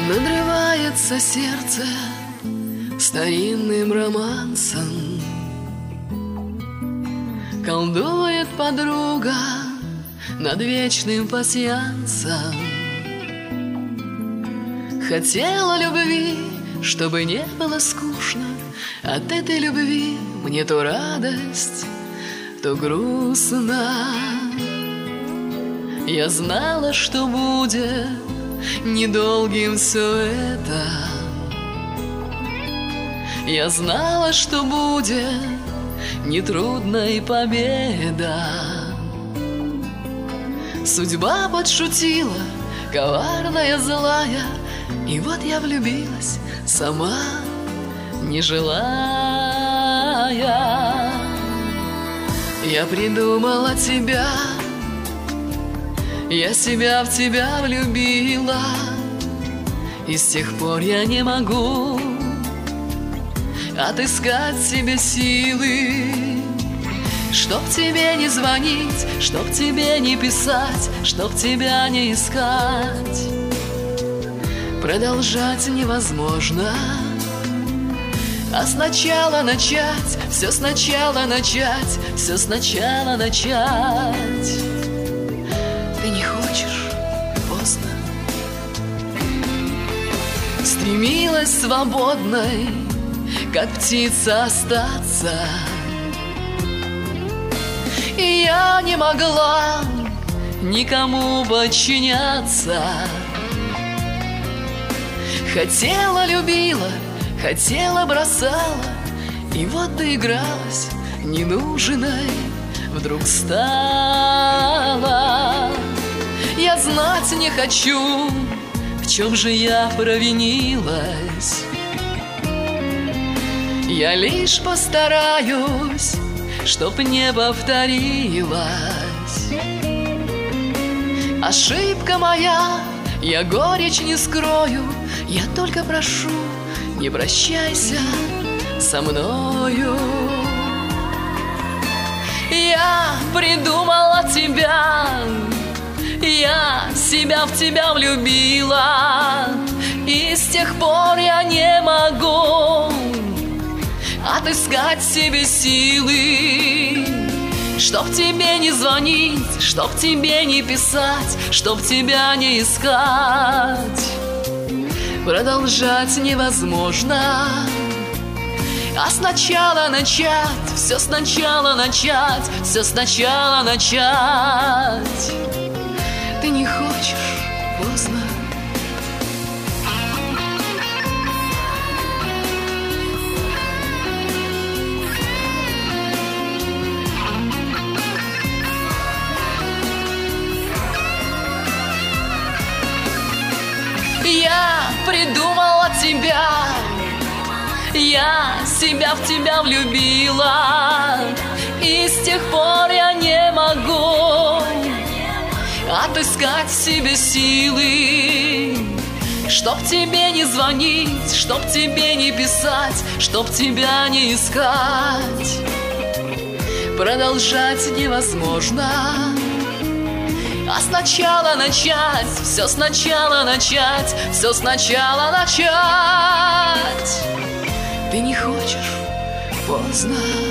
Надрывается сердце старинным романсом, колдует подруга над вечным пасьянсом. Хотела любви, чтобы не было скучно. От этой любви мне то радость, то грустно. Я знала, что будет недолгим все это. Я знала, что будет нетрудной победа. Судьба подшутила, коварная, злая, и вот я влюбилась, сама не желая. Я придумала тебя, я себя в тебя влюбила, и с тех пор я не могу отыскать себе силы, чтоб тебе не звонить, чтоб тебе не писать, чтоб тебя не искать. Продолжать невозможно, а сначала начать, все сначала начать, все сначала начать. Ты не хочешь, поздно. Стремилась свободной, как птица, остаться, и я не могла никому подчиняться. Хотела, любила, хотела, бросала, и вот доигралась ненужной вдруг стала. Я знать не хочу, в чем же я провинилась. Я лишь постараюсь, чтоб не повторилась. Ошибка моя, я горечь не скрою, я только прошу, не прощайся со мною. Я придумала тебя, я себя в тебя влюбила, и с тех пор я не могу отыскать себе силы, чтоб тебе не звонить, чтоб тебе не писать, чтоб тебя не искать. Продолжать невозможно, а сначала начать, все сначала начать, все сначала начать. Ты не хочешь, поздно. Я придумала тебя, я себя в тебя влюбила, и с тех пор я не могу отыскать в себе силы, чтоб тебе не звонить, чтоб тебе не писать, чтоб тебя не искать. Продолжать невозможно, а сначала начать, все сначала начать, все сначала начать. Ты не хочешь, поздно.